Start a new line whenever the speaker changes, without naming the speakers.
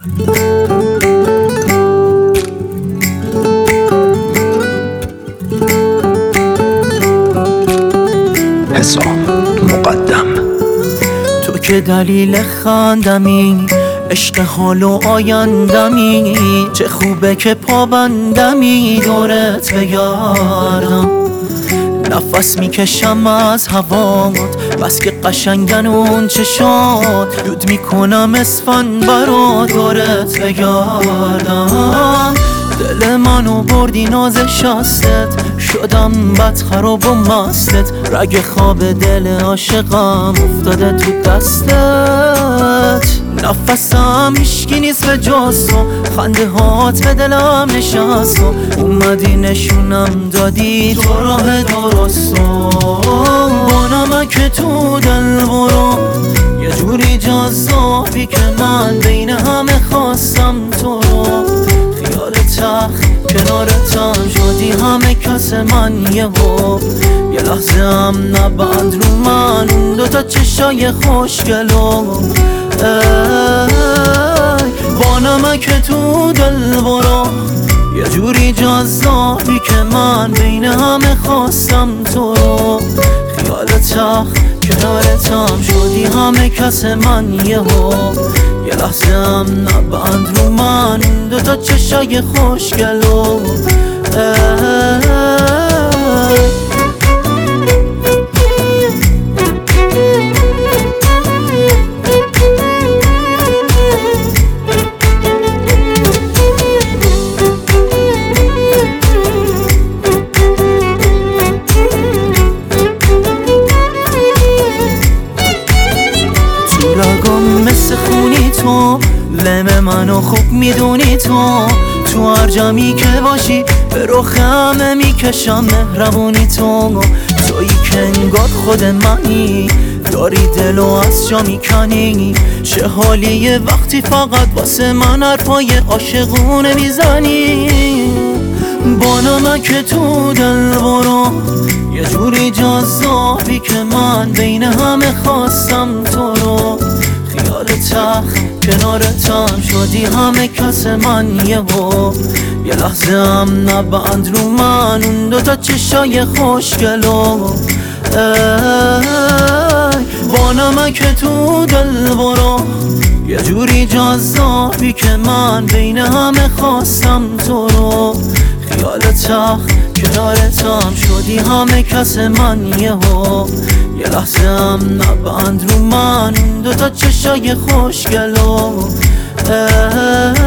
حسام مقدم.
تو که دلیل خندمی، عشق حال و آیندمی، چه خوبه که پابندمی دورت بگردم. نفس میکشم از هوات، بس که قشنگن اون چشات، یود میکنم اسفند برا دورت بگردم. دل منو بردی ناز شستت، شدم بد خراب و مستت، رگ خواب دل عاشقم افتاده تو دستت. نفسم هیشکی نیست به جز تو، خنده هات به دلم نشست و اومدی نشونم دادی تو راه درستو. با نمک تو دل برو، یه جوری جذابی که من بین همه خواستم تو رو. خیال تخت کنارتم شدی همه کس من، یه لحظه هم نبند رو من اون دوتا چشای خوشگلو. با نمک تو دل برو، یه جوری جذابی که من بین همه خواستم تو رو. خیال تخت کنارتم شدی همه کس من، یه لحظه هم نبند رو من اون دوتا چشای خوشگلو. مثل خونی تو لم منو خوب میدونی تو هر جمعی که باشی به رخ همه میکشم مهربونی تویی که انگار خود منی، داری دلو از جا میکنی. چه حالیه وقتی فقط واسه من حرفای عاشقونه میزنی. با نمک تو دل برو، یه جوری جذابی که من بین همه خواستم تو رو. خیال تخت کنارتم شدی همه کس من، یه لحظه هم نبند رو من اون دوتا چشای خوشگلو. با نمک تو دل برو، یه جوری جذابی که من بین همه خواستم تو رو. خیال تخت کنارتم شدی همه کس من، یه لحظه هم نبند رو من اون دوتا چشای خوشگلو.